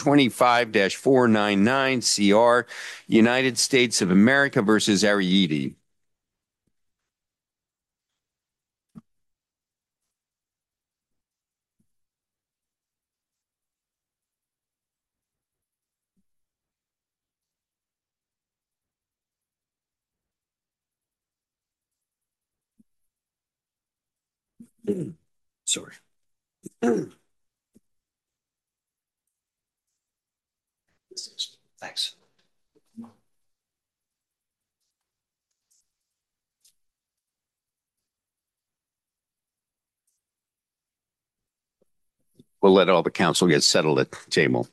25-499 CR, United States of America versus Arrietty. Sorry. Thanks. We'll let all the counsel get settled at the table.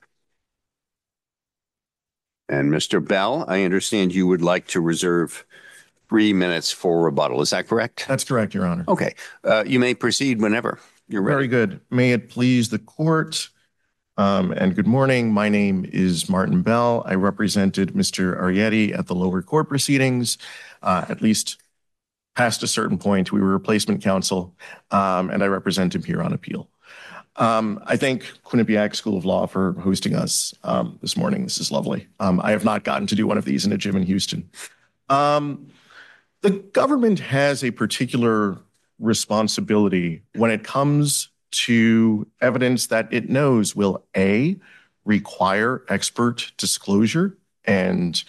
And Mr. Bell, I understand you would like to reserve 3 minutes for rebuttal. Is that correct? That's correct, Your Honor. Okay. You may proceed whenever you're ready. Very good. May it please the court, and good morning. My name is Martin Bell. I represented Mr. Arrietty at the lower court proceedings, at least past a certain point. We were replacement counsel, and I represent him here on appeal. I thank Quinnipiac School of Law for hosting us this morning. This is lovely. I have not gotten to do one of these in a gym in Houston. The government has a particular responsibility when it comes to evidence that it knows will A, require expert disclosure and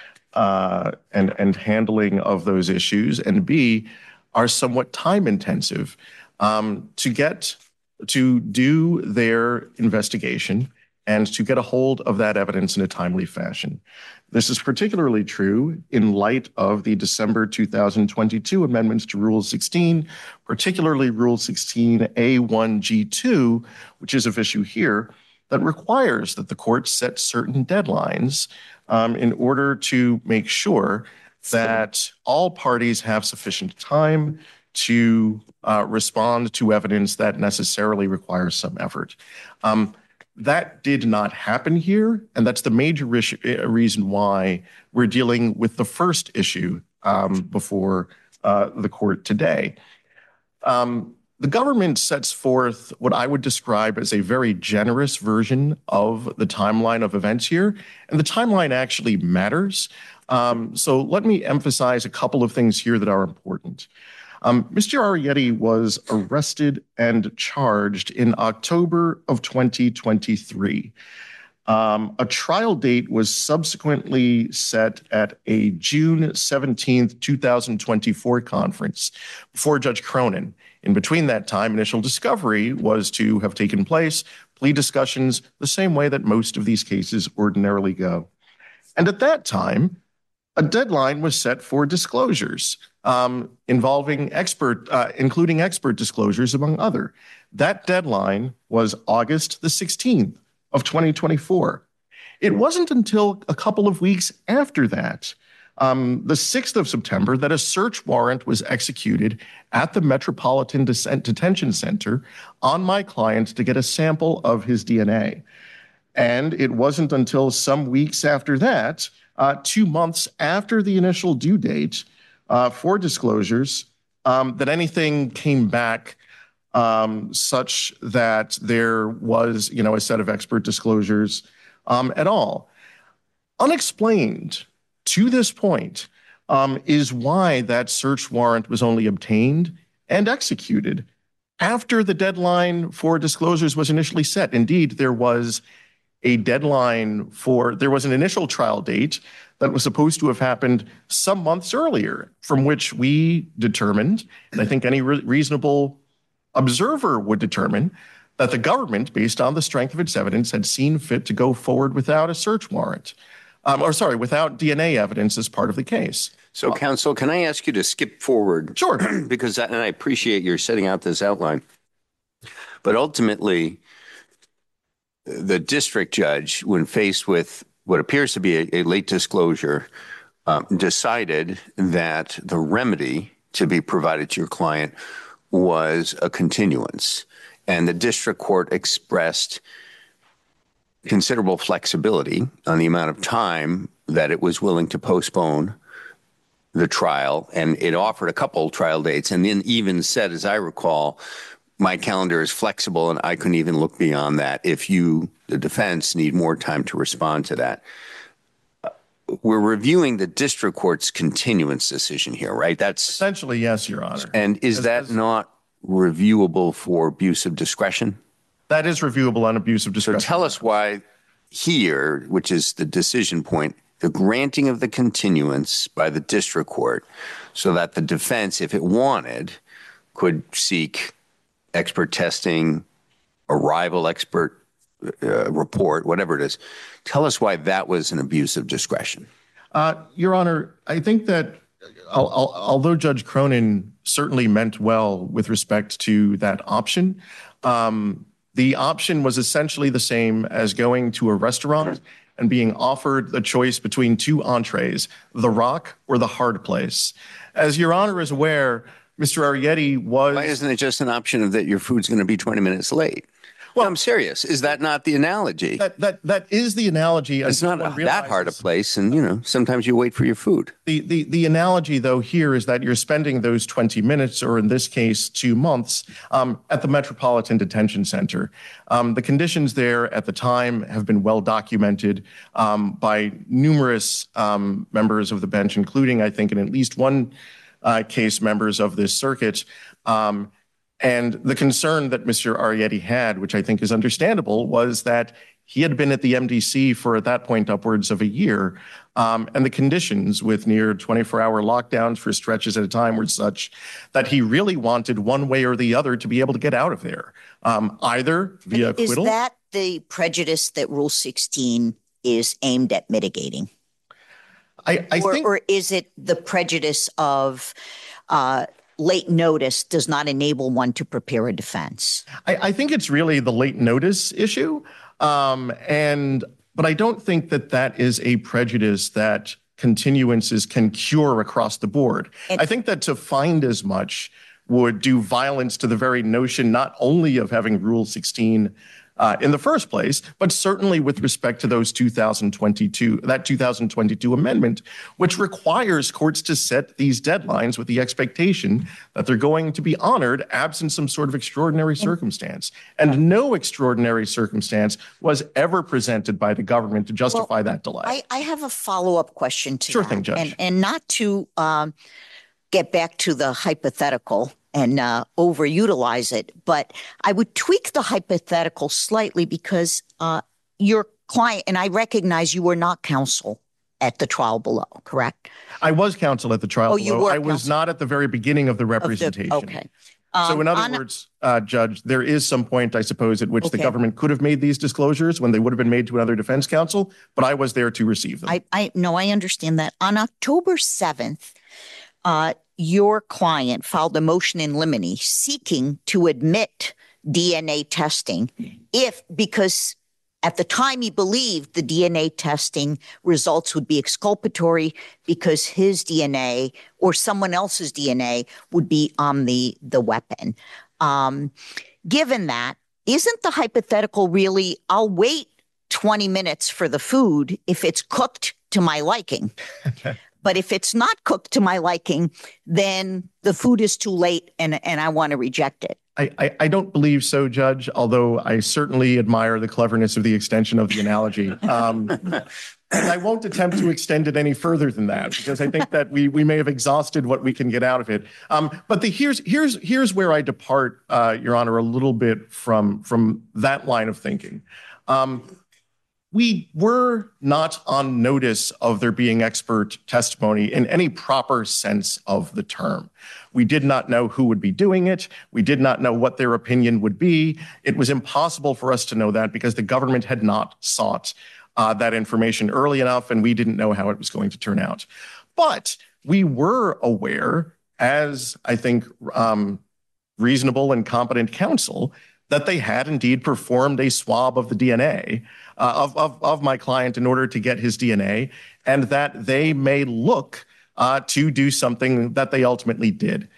handling of those issues, and B, are somewhat time intensive to do their investigation and to get a hold of that evidence in a timely fashion. This is particularly true in light of the December 2022 amendments to Rule 16, particularly Rule 16A1G2, which is of issue here, that requires that the court set certain deadlines in order to make sure that all parties have sufficient time to respond to evidence that necessarily requires some effort. That did not happen here, and that's the major reason why we're dealing with the first issue before the court today. The government sets forth what I would describe as a very generous version of the timeline of events here, and the timeline actually matters. So let me emphasize a couple of things here that are important. Mr. Arrietty was arrested and charged in October of 2023. A trial date was subsequently set at a June 17th, 2024 conference before Judge Cronin. In between that time, initial discovery was to have taken place, plea discussions, the same way that most of these cases ordinarily go. And at that time, a deadline was set for disclosures including expert disclosures, among other. That deadline was August the 16th of 2024. It wasn't until a couple of weeks after that, the 6th of September, that a search warrant was executed at the Metropolitan Detention Center on my client to get a sample of his DNA. And it wasn't until some weeks after that, 2 months after the initial due date for disclosures, that anything came back such that there was, a set of expert disclosures at all. Unexplained to this point is why that search warrant was only obtained and executed after the deadline for disclosures was initially set. Indeed, there was an initial trial date that was supposed to have happened some months earlier, from which we determined, and I think any reasonable observer would determine, that the government, based on the strength of its evidence, had seen fit to go forward without a search warrant, without DNA evidence as part of the case. So, counsel, can I ask you to skip forward? Sure. Because, and I appreciate your setting out this outline, but ultimately, the district judge, when faced with what appears to be a late disclosure, decided that the remedy to be provided to your client was a continuance. And the district court expressed considerable flexibility on the amount of time that it was willing to postpone the trial. And it offered a couple trial dates and then even said, as I recall, my calendar is flexible and I couldn't even look beyond that if you, the defense, need more time to respond to that. We're reviewing the district court's continuance decision here, right? That's Essentially, yes, Your Honor. and is that not reviewable for abuse of discretion? That is reviewable on abuse of So discretion. tell us why here, which is the decision point, the granting of the continuance by the district court so that the defense, if it wanted, could seek expert testing, a rival expert report, whatever it is. Tell us why that was an abuse of discretion. Your Honor, I think that although Judge Cronin certainly meant well with respect to that option, the option was essentially the same as going to a restaurant and being offered the choice between two entrees, the Rock or the Hard Place. As Your Honor is aware, Mr. Arrietty was... Why isn't it just an option of that your food's going to be 20 minutes late? Well, I'm serious. Is that not the analogy? That is the analogy. It's not that hard a place, and, you know, sometimes you wait for your food. The analogy, though, here is that you're spending those 20 minutes, or in this case, 2 months, at the Metropolitan Detention Center. The conditions there at the time have been well documented by numerous members of the bench, including, I think, in at least one case, members of this circuit. And the concern that Mr. Arrietty had, which I think is understandable, was that he had been at the MDC for, at that point, upwards of a year. And the conditions with near 24-hour lockdowns for stretches at a time were such that he really wanted one way or the other to be able to get out of there, either via acquittal. Is that the prejudice that Rule 16 is aimed at mitigating? I think, or is it the prejudice of late notice does not enable one to prepare a defense? I think it's really the late notice issue. But I don't think that that is a prejudice that continuances can cure across the board. I think that to find as much would do violence to the very notion not only of having Rule 16 in the first place, but certainly with respect to those 2022 amendment, which requires courts to set these deadlines with the expectation that they're going to be honored absent some sort of extraordinary circumstance. And no extraordinary circumstance was ever presented by the government to justify that delay. I have a follow-up question to Sure that. thing, Judge. And not to get back to the hypothetical and overutilize it, but I would tweak the hypothetical slightly because your client, and I recognize you were not counsel at the trial below, correct? I was counsel at the trial below. You were I was not at the very beginning of the representation. Okay. So in other words, Judge, there is some point, I suppose, at which the government could have made these disclosures when they would have been made to another defense counsel, but I was there to receive them. I understand that. On October 7th, your client filed a motion in limine seeking to admit DNA testing because at the time he believed the DNA testing results would be exculpatory because his DNA or someone else's DNA would be on the weapon. Given that, isn't the hypothetical really, I'll wait 20 minutes for the food if it's cooked to my liking? But if it's not cooked to my liking, then the food is too late and I want to reject it. I don't believe so, Judge, although I certainly admire the cleverness of the extension of the analogy. And I won't attempt to extend it any further than that because I think that we may have exhausted what we can get out of it. But here's where I depart, Your Honor, a little bit from that line of thinking. We were not on notice of there being expert testimony in any proper sense of the term. We did not know who would be doing it. We did not know what their opinion would be. It was impossible for us to know that because the government had not sought that information early enough, and we didn't know how it was going to turn out. But we were aware, as I think reasonable and competent counsel, that they had indeed performed a swab of the DNA of my client in order to get his DNA, and that they may look to do something that they ultimately did.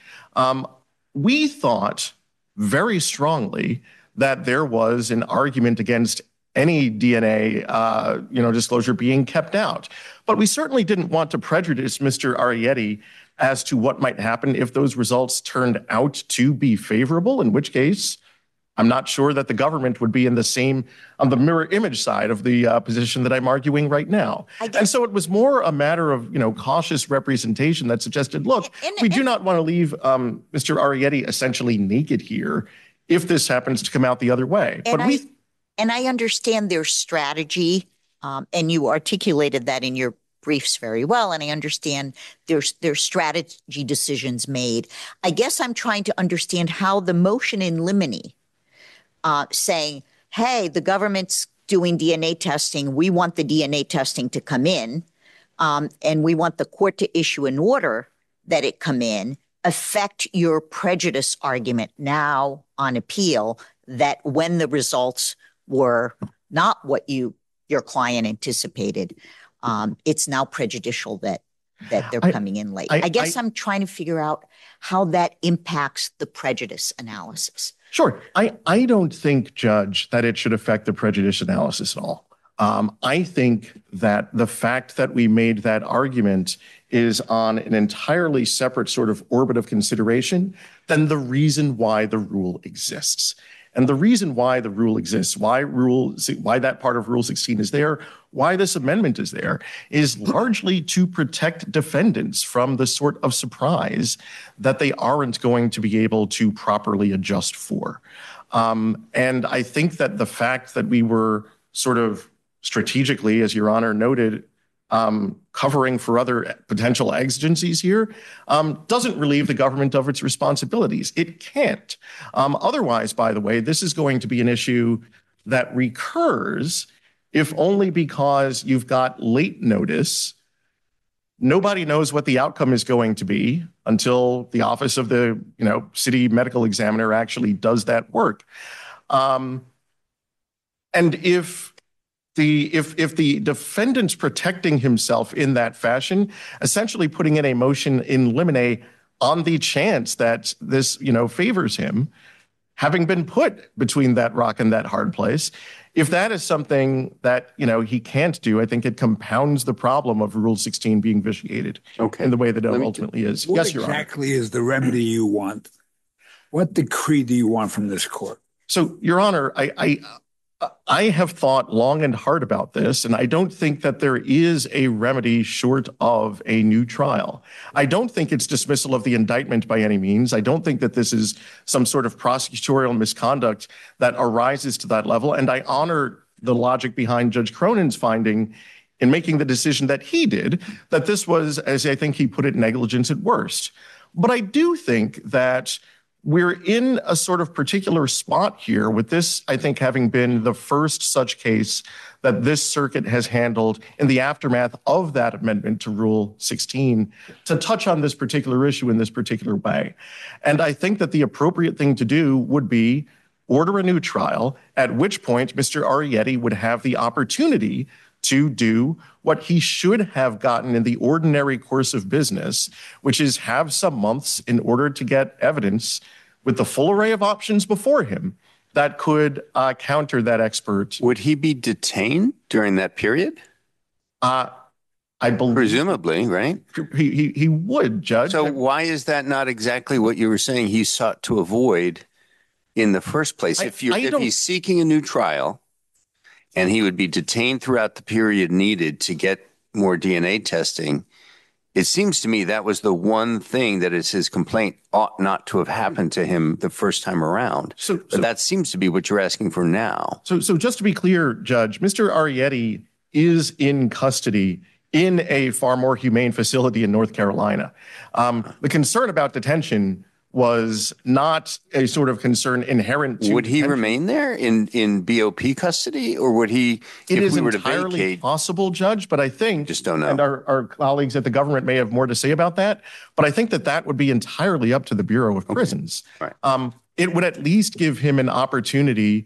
We thought very strongly that there was an argument against any DNA, disclosure being kept out. But we certainly didn't want to prejudice Mr. Arrietty as to what might happen if those results turned out to be favorable, in which case I'm not sure that the government would be in the same, on the mirror image side of the position that I'm arguing right now. And so it was more a matter of, cautious representation that suggested, look, we do not want to leave Mr. Arrietty essentially naked here if this happens to come out the other way. And I understand their strategy, and you articulated that in your briefs very well, and I understand there's strategy decisions made. I guess I'm trying to understand how the motion in limine saying, hey, the government's doing DNA testing, we want the DNA testing to come in, and we want the court to issue an order that it come in, affect your prejudice argument now on appeal that when the results were not what your client anticipated, it's now prejudicial that they're coming in late. I guess I'm trying to figure out how that impacts the prejudice analysis. Sure. I don't think, Judge, that it should affect the prejudice analysis at all. I think that the fact that we made that argument is on an entirely separate sort of orbit of consideration than the reason why the rule exists. And the reason why the rule exists, why that part of Rule 16 is there, why this amendment is there, is largely to protect defendants from the sort of surprise that they aren't going to be able to properly adjust for. And I think that the fact that we were sort of strategically, as Your Honor noted, covering for other potential exigencies here, doesn't relieve the government of its responsibilities. It can't. Otherwise, by the way, this is going to be an issue that recurs if only because you've got late notice. Nobody knows what the outcome is going to be until the office of the city medical examiner actually does that work. And if the defendant's protecting himself in that fashion, essentially putting in a motion in limine on the chance that this, favors him, having been put between that rock and that hard place, if that is something that, he can't do, I think it compounds the problem of Rule 16 being vitiated in the way that it ultimately is. What exactly is the remedy you want? What decree do you want from this court? So, Your Honor, I have thought long and hard about this, and I don't think that there is a remedy short of a new trial. I don't think it's dismissal of the indictment by any means. I don't think that this is some sort of prosecutorial misconduct that arises to that level, and I honor the logic behind Judge Cronin's finding in making the decision that he did, that this was, as I think he put it, negligence at worst. But I do think that we're in a sort of particular spot here with this, I think, having been the first such case that this circuit has handled in the aftermath of that amendment to Rule 16 to touch on this particular issue in this particular way. And I think that the appropriate thing to do would be order a new trial, at which point Mr. Arrietty would have the opportunity to do what he should have gotten in the ordinary course of business, which is have some months in order to get evidence with the full array of options before him that could counter that expert. Would he be detained during that period? I believe. Presumably, right? He would, Judge. So why is that not exactly what you were saying he sought to avoid in the first place? If he's seeking a new trial, and he would be detained throughout the period needed to get more DNA testing, it seems to me that was the one thing that is his complaint ought not to have happened to him the first time around. But that seems to be what you're asking for now. So just to be clear, Judge, Mr. Arrietty is in custody in a far more humane facility in North Carolina. The concern about detention was not a sort of concern inherent to. Would he remain there in BOP custody, or would he, if we were to vacate? It is entirely possible, Judge, but I think, just don't know. And our colleagues at the government may have more to say about that, but I think that would be entirely up to the Bureau of Prisons. Right. It would at least give him an opportunity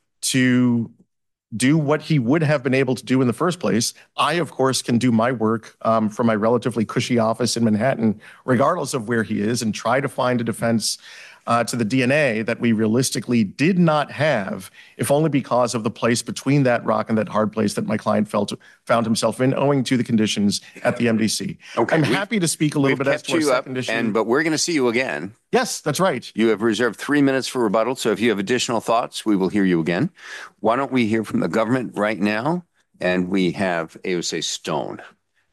to do what he would have been able to do in the first place. I, of course, can do my work from my relatively cushy office in Manhattan, regardless of where he is, and try to find a defense to the DNA that we realistically did not have, if only because of the place between that rock and that hard place that my client found himself in, owing to the conditions at the MDC. Okay, I'm happy to speak a little bit as to our second issue. But we're going to see you again. Yes, that's right. You have reserved 3 minutes for rebuttal, so if you have additional thoughts, we will hear you again. Why don't we hear from the government right now? And we have AOC Stone.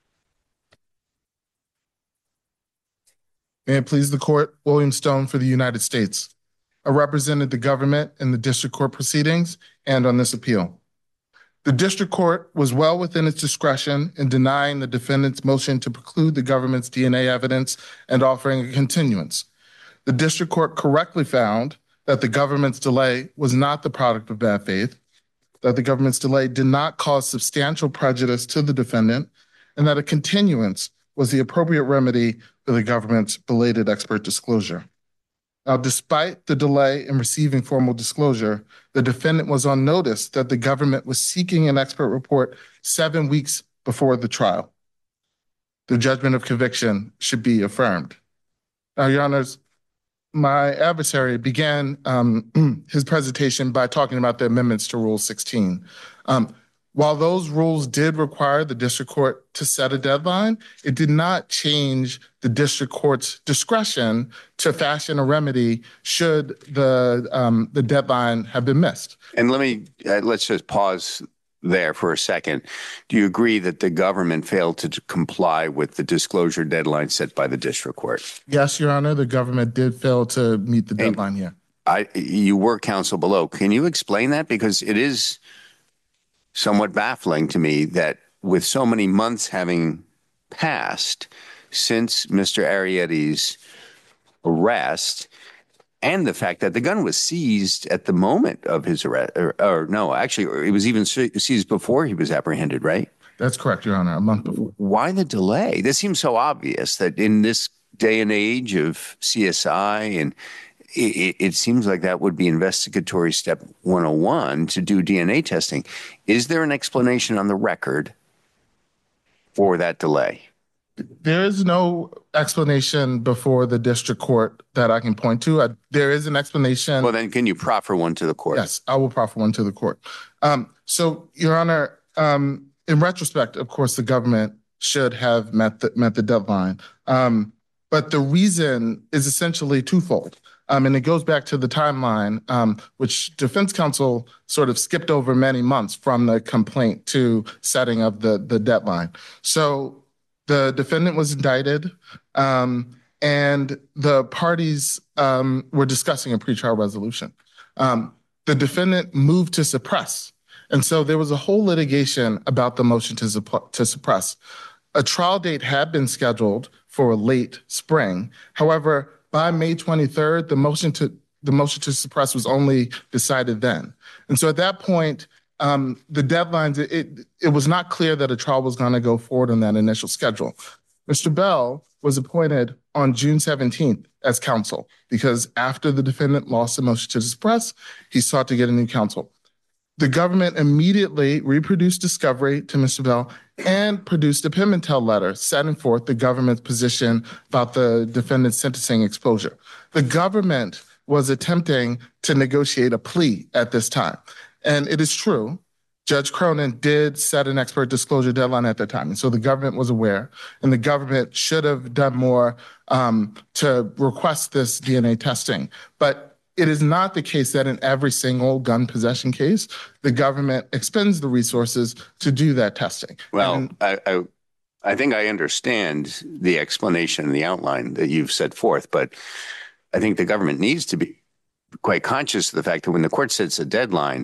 May it please the court, William Stone for the United States. I represented the government in the district court proceedings and on this appeal. The district court was well within its discretion in denying the defendant's motion to preclude the government's DNA evidence and offering a continuance. The district court correctly found that the government's delay was not the product of bad faith, that the government's delay did not cause substantial prejudice to the defendant, and that a continuance was the appropriate remedy for the government's belated expert disclosure. Now, despite the delay in receiving formal disclosure, the defendant was on notice that the government was seeking an expert report 7 weeks before the trial. The judgment of conviction should be affirmed. Now, Your Honors, my adversary began his presentation by talking about the amendments to Rule 16. While those rules did require the district court to set a deadline, it did not change the district court's discretion to fashion a remedy should the deadline have been missed. And let's just pause there for a second. Do you agree that the government failed to comply with the disclosure deadline set by the district court? Yes, Your Honor, the government did fail to meet the deadline here. You were counsel below. Can you explain that? Because it is somewhat baffling to me that with so many months having passed since Mr. Arrietty's arrest, and the fact that the gun was seized at the moment of his arrest, or no, actually, it was even seized before he was apprehended, right? That's correct, Your Honor, a month before. Why the delay? This seems so obvious that in this day and age of CSI, and it seems like that would be investigatory step 101 to do DNA testing. Is there an explanation on the record for that delay? There is no explanation before the district court that I can point to. There is an explanation. Well, then can you proffer one to the court? Yes, I will proffer one to the court. So, Your Honor, in retrospect, of course, the government should have met the deadline. But the reason is essentially twofold. And it goes back to the timeline, which defense counsel sort of skipped over many months from the complaint to setting of the deadline. So the defendant was indicted, and the parties were discussing a pretrial resolution. The defendant moved to suppress. And so there was a whole litigation about the motion to suppress. A trial date had been scheduled for late spring. However, by May 23rd, the motion to suppress was only decided then. And so at that point, the deadlines, it was not clear that a trial was going to go forward on that initial schedule. Mr. Bell was appointed on June 17th as counsel because after the defendant lost the motion to suppress, he sought to get a new counsel. The government immediately reproduced discovery to Mr. Bell and produced a Pimentel letter setting forth the government's position about the defendant's sentencing exposure. The government was attempting to negotiate a plea at this time. And it is true, Judge Cronin did set an expert disclosure deadline at that time. And so the government was aware, and the government should have done more to request this DNA testing. But it is not the case that in every single gun possession case, the government expends the resources to do that testing. Well, I think I understand the explanation and the outline that you've set forth, but I think the government needs to be quite conscious of the fact that when the court sets a deadline,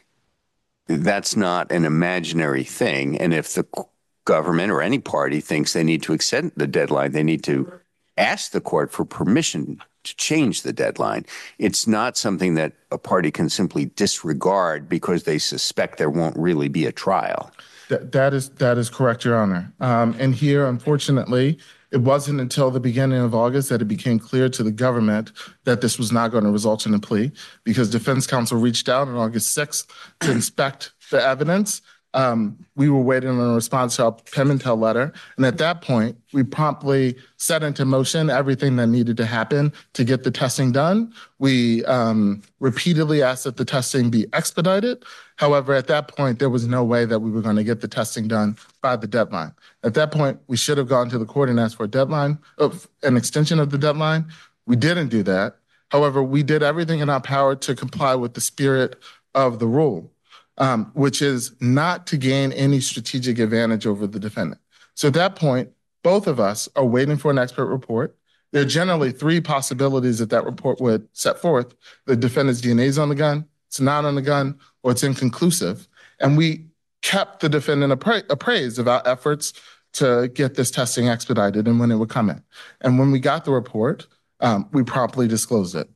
that's not an imaginary thing. And if the government or any party thinks they need to extend the deadline, they need to ask the court for permission to change the deadline. It's not something that a party can simply disregard because they suspect there won't really be a trial. That is correct, Your Honor. And here, unfortunately, it wasn't until the beginning of August that it became clear to the government that this was not going to result in a plea because defense counsel reached out on August 6th to inspect the evidence. We were waiting on a response to our Pimentel letter. And at that point, we promptly set into motion everything that needed to happen to get the testing done. We repeatedly asked that the testing be expedited. However, at that point, there was no way that we were going to get the testing done by the deadline. At that point, we should have gone to the court and asked for a deadline of an extension of the deadline. We didn't do that. However, we did everything in our power to comply with the spirit of the rule, which is not to gain any strategic advantage over the defendant. So at that point, both of us are waiting for an expert report. There are generally three possibilities that that report would set forth. The defendant's DNA is on the gun, it's not on the gun, or it's inconclusive. And we kept the defendant appraised of our efforts to get this testing expedited and when it would come in. And when we got the report, we promptly disclosed it.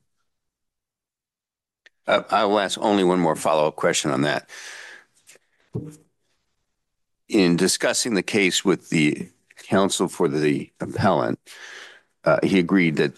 I will ask only one more follow-up question on that. In discussing the case with the counsel for the appellant, he agreed that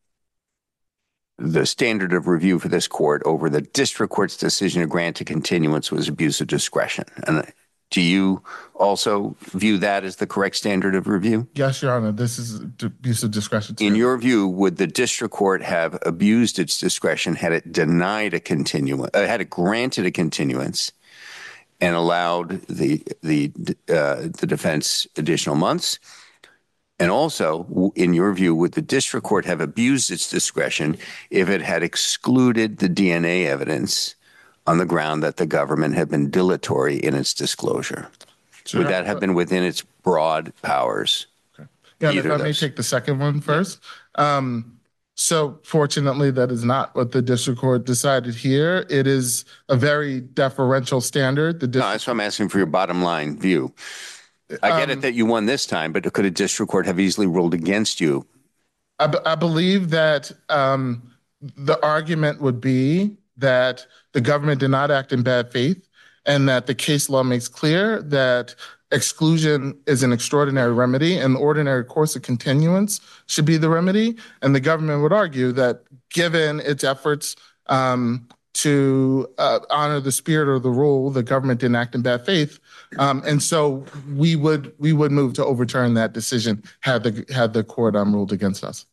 the standard of review for this court over the district court's decision to grant a continuance was abuse of discretion. And do you also view that as the correct standard of review? Yes, Your Honor, this is abuse of discretion. In your view, would the district court have abused its discretion had it denied a continuance, had it granted a continuance and allowed the defense additional months? And also, in your view, would the district court have abused its discretion if it had excluded the DNA evidence on the ground that the government had been dilatory in its disclosure? Sure. Would that have been within its broad powers? Okay. Yeah, if I may take the second one first. So fortunately, that is not what the district court decided here. It is a very deferential standard. No, that's why I'm asking for your bottom line view. I get it that you won this time, but could a district court have easily ruled against you? I believe that the argument would be that the government did not act in bad faith and that the case law makes clear that exclusion is an extraordinary remedy and the ordinary course of continuance should be the remedy. And the government would argue that given its efforts to honor the spirit of the rule, the government didn't act in bad faith. And so we would move to overturn that decision had the court ruled against us.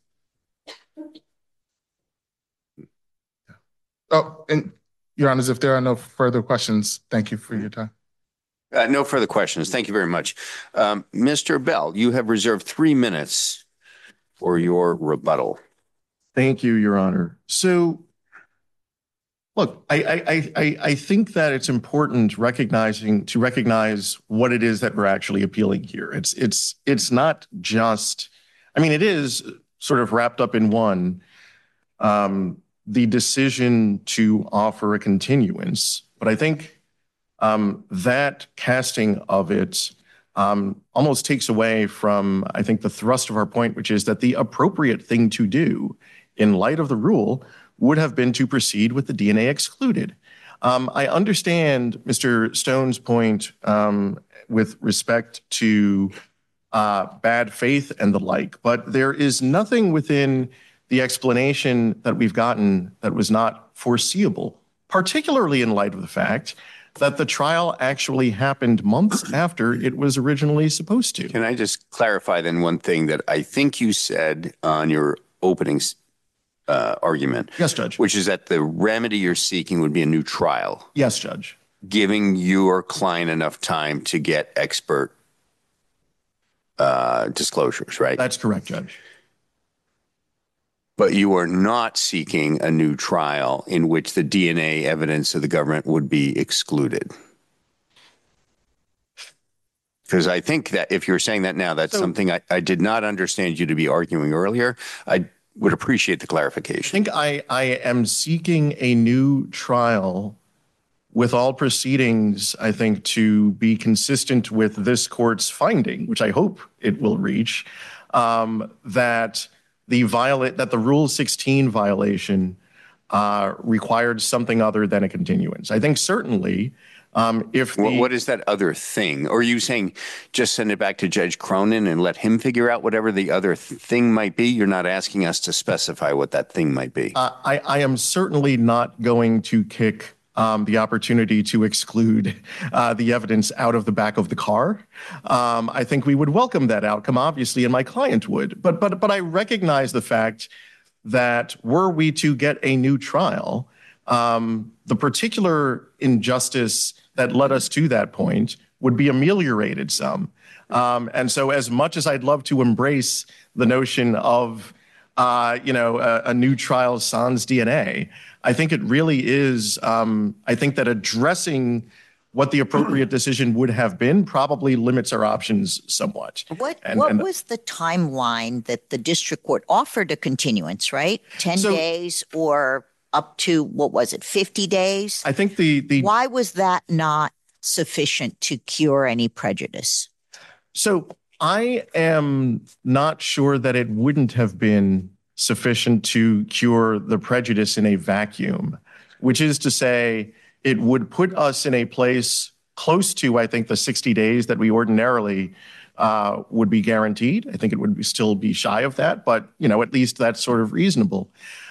Oh, and Your Honors, if there are no further questions, thank you for your time. No further questions. Thank you very much. Mr. Bell, you have reserved 3 minutes for your rebuttal. Thank you, Your Honor. So, look, I think that it's important to recognize what it is that we're actually appealing here. It's not just, I mean, it is sort of wrapped up in one, the decision to offer a continuance, but I think that casting of it almost takes away from, I think, the thrust of our point, which is that the appropriate thing to do in light of the rule would have been to proceed with the DNA excluded. I understand Mr. Stone's point with respect to bad faith and the like, but there is nothing within the explanation that we've gotten that was not foreseeable, particularly in light of the fact that the trial actually happened months after it was originally supposed to. Can I just clarify then one thing that I think you said on your opening argument? Yes, Judge. Which is that the remedy you're seeking would be a new trial. Yes, Judge. Giving your client enough time to get expert disclosures, right? That's correct, Judge. But you are not seeking a new trial in which the DNA evidence of the government would be excluded. Because I think that if you're saying that now, that's something I did not understand you to be arguing earlier. I would appreciate the clarification. I think I am seeking a new trial with all proceedings, I think, to be consistent with this court's finding, which I hope it will reach, that the Rule 16 violation required something other than a continuance. I think certainly if the... What is that other thing? Or are you saying just send it back to Judge Cronin and let him figure out whatever the other thing might be? You're not asking us to specify what that thing might be. I am certainly not going to kick the opportunity to exclude the evidence out of the back of the car. I think we would welcome that outcome, obviously, and my client would. But I recognize the fact that were we to get a new trial, the particular injustice that led us to that point would be ameliorated some. And so as much as I'd love to embrace the notion of a new trial sans DNA, I think it really is, I think that addressing what the appropriate decision would have been probably limits our options somewhat. What was the timeline that the district court offered a continuance, right? 10 days or up to, 50 days? I think Why was that not sufficient to cure any prejudice? So I am not sure that it wouldn't have been sufficient to cure the prejudice in a vacuum, which is to say it would put us in a place close to, I think, the 60 days that we ordinarily would be guaranteed. I think it would still be shy of that, but, at least that's sort of reasonable.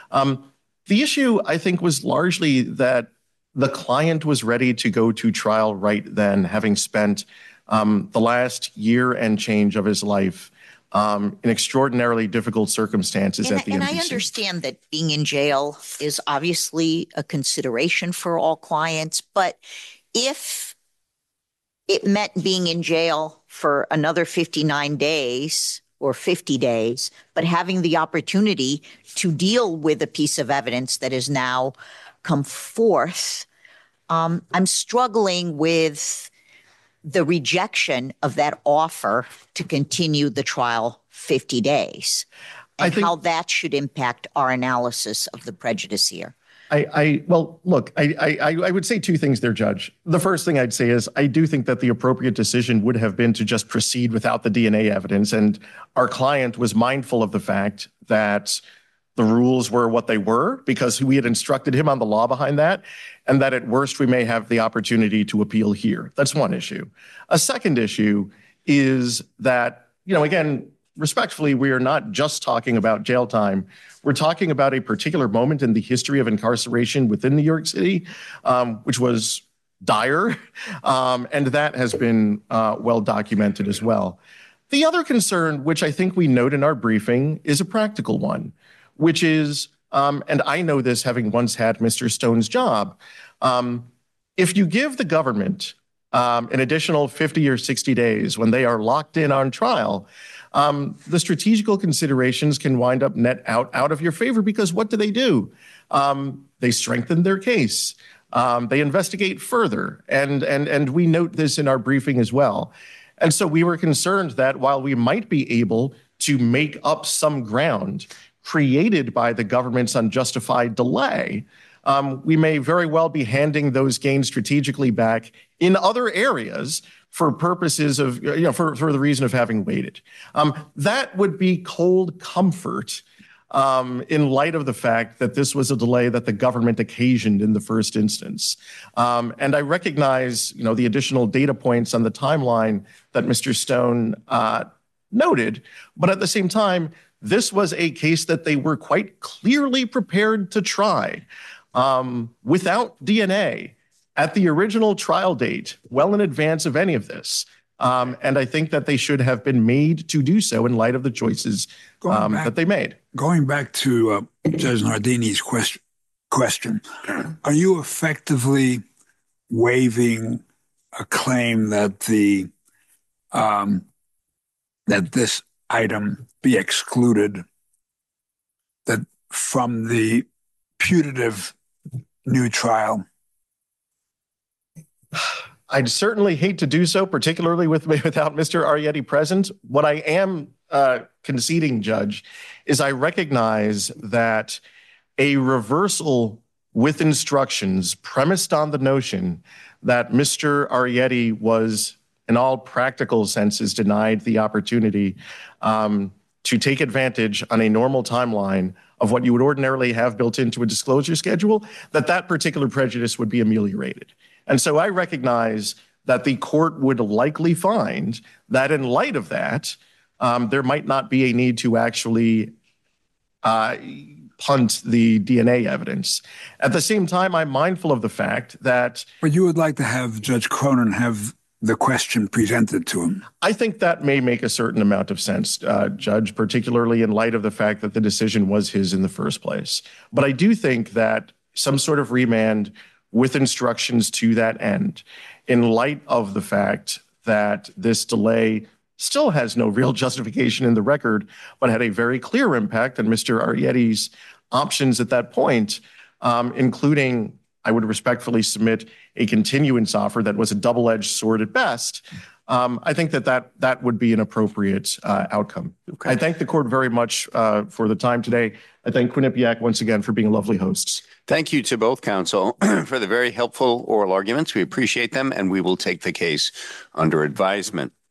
The issue, I think, was largely that the client was ready to go to trial right then, having spent the last year and change of his life in extraordinarily difficult circumstances at the MDC. And I understand that being in jail is obviously a consideration for all clients, but if it meant being in jail for another 59 days or 50 days, but having the opportunity to deal with a piece of evidence that has now come forth, I'm struggling with the rejection of that offer to continue the trial 50 days and how that should impact our analysis of the prejudice here. I would say two things there, Judge. The first thing I'd say is I do think that the appropriate decision would have been to just proceed without the DNA evidence. And our client was mindful of the fact that the rules were what they were because we had instructed him on the law behind that, and that at worst we may have the opportunity to appeal here. That's one issue. A second issue is that, again, respectfully, we are not just talking about jail time. We're talking about a particular moment in the history of incarceration within New York City, which was dire, and that has been well documented as well. The other concern, which I think we note in our briefing, is a practical one, which is, and I know this having once had Mr. Stone's job, if you give the government an additional 50 or 60 days when they are locked in on trial, the strategical considerations can wind up net out of your favor because what do? They strengthen their case. They investigate further. And we note this in our briefing as well. And so we were concerned that while we might be able to make up some ground created by the government's unjustified delay, we may very well be handing those gains strategically back in other areas for purposes of, for the reason of having waited. That would be cold comfort in light of the fact that this was a delay that the government occasioned in the first instance. And I recognize, the additional data points on the timeline that Mr. Stone noted, but at the same time, this was a case that they were quite clearly prepared to try without DNA at the original trial date, well in advance of any of this. And I think that they should have been made to do so in light of the choices that they made. Going back to Judge Nardini's question, are you effectively waiving a claim that that this item be excluded from the putative new trial? I'd certainly hate to do so, particularly without Mr. Arrietty present. What I am conceding, Judge, is I recognize that a reversal with instructions premised on the notion that Mr. Arrietty was, in all practical senses, denied the opportunity to take advantage on a normal timeline of what you would ordinarily have built into a disclosure schedule, that particular prejudice would be ameliorated. And so I recognize that the court would likely find that in light of that, there might not be a need to actually punt the DNA evidence. At the same time, I'm mindful of the fact that But you would like to have Judge Cronin have the question presented to him. I think that may make a certain amount of sense, Judge, particularly in light of the fact that the decision was his in the first place. But I do think that some sort of remand with instructions to that end, in light of the fact that this delay still has no real justification in the record, but had a very clear impact on Mr. Arrietty's options at that point, including, I would respectfully submit, a continuance offer that was a double-edged sword at best. I think that would be an appropriate outcome. Okay. I thank the court very much for the time today. I thank Quinnipiac once again for being lovely hosts. Thank you to both counsel for the very helpful oral arguments. We appreciate them, and we will take the case under advisement.